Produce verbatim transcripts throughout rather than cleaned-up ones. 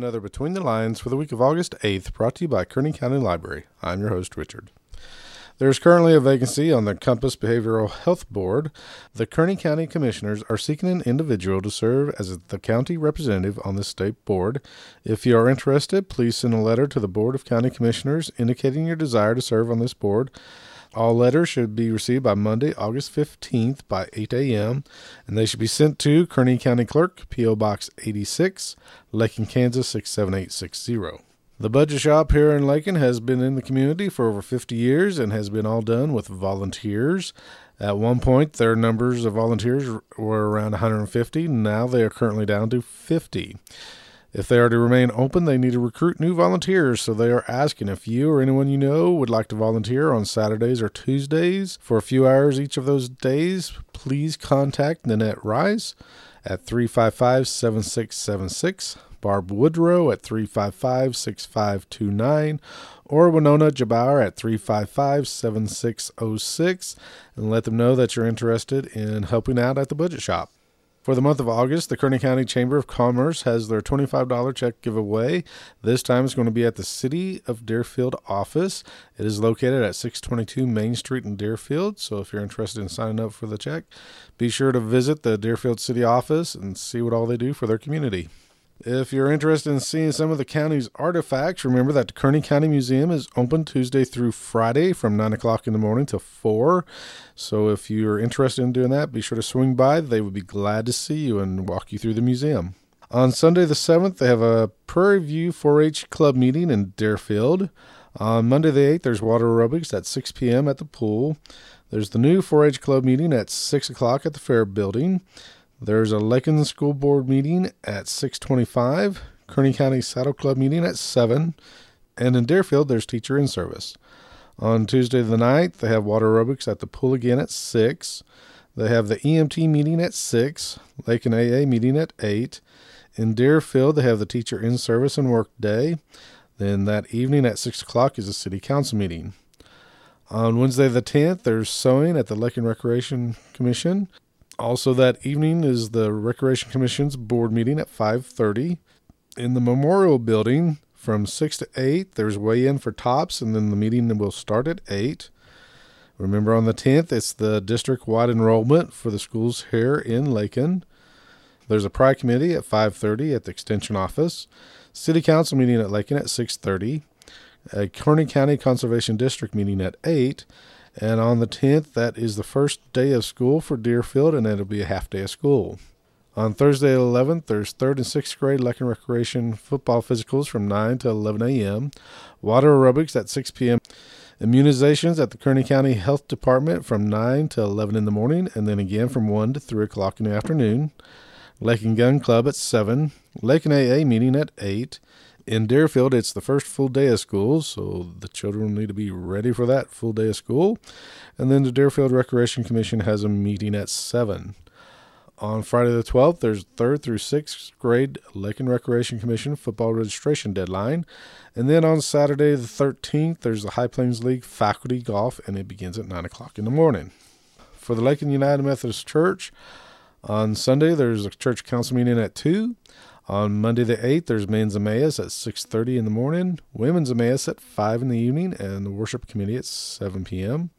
another Between the Lines for the week of August eighth, brought to you by Kearney County Library. I'm your host, Richard. There is currently a vacancy on the Compass Behavioral Health Board. The Kearney County Commissioners are seeking an individual to serve as the county representative on the state board. If you are interested, please send a letter to the Board of County Commissioners indicating your desire to serve on this board. All letters should be received by Monday, August fifteenth by eight a.m., and they should be sent to Kearney County Clerk, P O. Box eighty-six, Lakin, Kansas six seven eight six zero. The Budget Shop here in Lakin has been in the community for over fifty years and has been all done with volunteers. At one point, their numbers of volunteers were around one hundred fifty. Now they are currently down to fifty. If they are to remain open, they need to recruit new volunteers, so they are asking if you or anyone you know would like to volunteer on Saturdays or Tuesdays for a few hours each of those days. Please contact Nanette Rice at three five five, seven six seven six, Barb Woodrow at three five five, six five two nine, or Winona Jabauer at three five five, seven six zero six, and let them know that you're interested in helping out at the Budget Shop. For the month of August, the Kearney County Chamber of Commerce has their twenty-five dollars check giveaway. This time it's going to be at the City of Deerfield office. It is located at six twenty-two Main Street in Deerfield, so if you're interested in signing up for the check, be sure to visit the Deerfield City office and see what all they do for their community. If you're interested in seeing some of the county's artifacts, remember that the Kearney County Museum is open Tuesday through Friday from nine o'clock in the morning to four. So if you're interested in doing that, be sure to swing by. They would be glad to see you and walk you through the museum. On Sunday the seventh, they have a Prairie View four H Club meeting in Deerfield. On Monday the eighth, there's water aerobics at six p.m. at the pool. There's the new four H Club meeting at six o'clock at the Fair Building. There's a Lakin School Board meeting at six twenty-five, Kearney County Saddle Club meeting at seven, and in Deerfield, there's Teacher in Service. On Tuesday the ninth, they have water aerobics at the pool again at six. They have the E M T meeting at six, Lakin A A meeting at eight. In Deerfield, they have the Teacher in Service and Work Day. Then that evening at six o'clock is a City Council meeting. On Wednesday the tenth, there's sewing at the Lakin Recreation Commission. Also that evening is the Recreation Commission's board meeting at five thirty. In the Memorial Building from six to eight, there's weigh-in for tops, and then the meeting will start at eight. Remember on the tenth, it's the district-wide enrollment for the schools here in Lakin. There's a Pride Committee at five thirty at the Extension Office. City Council meeting at Lakin at six thirty. A Kearney County Conservation District meeting at eight. And on the tenth, that is the first day of school for Deerfield, and it'll be a half day of school. On Thursday the eleventh, there's third and sixth grade Lakin Recreation football physicals from nine to eleven a.m., water aerobics at six p.m., immunizations at the Kearney County Health Department from nine to eleven in the morning, and then again from one to three o'clock in the afternoon, Lakin Gun Club at seven, Lakin A A meeting at eight. In Deerfield, it's the first full day of school, so the children need to be ready for that full day of school. And then the Deerfield Recreation Commission has a meeting at seven. On Friday the twelfth, there's third through sixth grade Lakin Recreation Commission football registration deadline. And then on Saturday the thirteenth, there's the High Plains League faculty golf, and it begins at nine o'clock in the morning. For the Lakin United Methodist Church, on Sunday, there's a church council meeting at two. On Monday the eighth, there's men's Emmaus at six thirty in the morning, women's Emmaus at five in the evening, and the worship committee at seven p.m.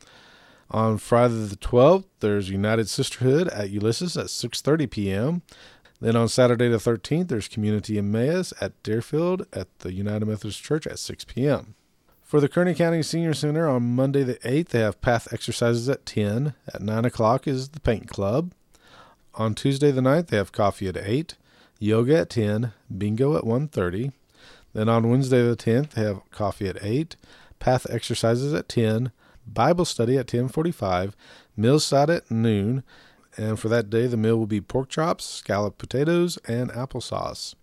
On Friday the twelfth, there's United Sisterhood at Ulysses at six thirty p.m. Then on Saturday the thirteenth, there's Community Emmaus at Deerfield at the United Methodist Church at six p.m. For the Kearney County Senior Center on Monday the eighth, they have path exercises at ten. At nine o'clock is the paint club. On Tuesday the ninth, they have coffee at eight. Yoga at ten, bingo at one thirty. Then on Wednesday the tenth, they have coffee at eight, path exercises at ten, Bible study at ten forty-five, meal side at noon, and for that day the meal will be pork chops, scalloped potatoes, and applesauce.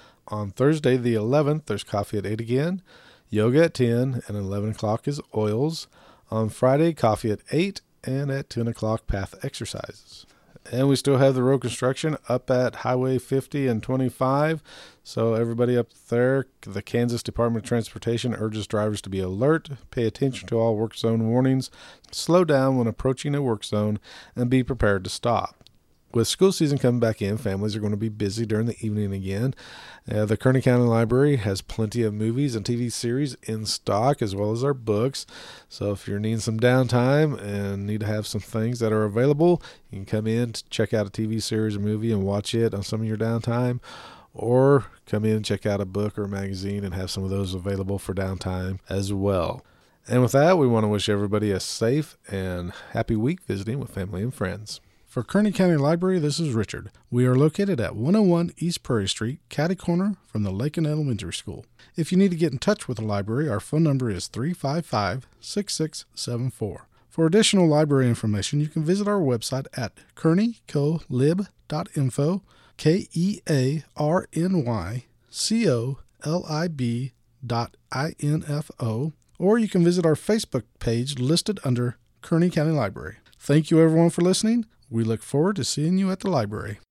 On Thursday the eleventh, there's coffee at eight again, yoga at ten, and eleven o'clock is oils. On Friday, coffee at eight, and at ten o'clock, path exercises. And we still have the road construction up at Highway fifty and twenty-five. So everybody up there, the Kansas Department of Transportation urges drivers to be alert, pay attention to all work zone warnings, slow down when approaching a work zone, and be prepared to stop. With school season coming back in, families are going to be busy during the evening again. Uh, the Kearney County Library has plenty of movies and T V series in stock, as well as our books. So if you're needing some downtime and need to have some things that are available, you can come in to check out a T V series or movie and watch it on some of your downtime, or come in and check out a book or a magazine and have some of those available for downtime as well. And with that, we want to wish everybody a safe and happy week visiting with family and friends. For Kearney County Library, this is Richard. We are located at one oh one East Prairie Street, catty corner from the Lakin Elementary School. If you need to get in touch with the library, our phone number is three five five, six six seven four. For additional library information, you can visit our website at kearney colib dot info, K E A R N Y C O L I B dot I N F O, or you can visit our Facebook page listed under Kearney County Library. Thank you everyone for listening. We look forward to seeing you at the library.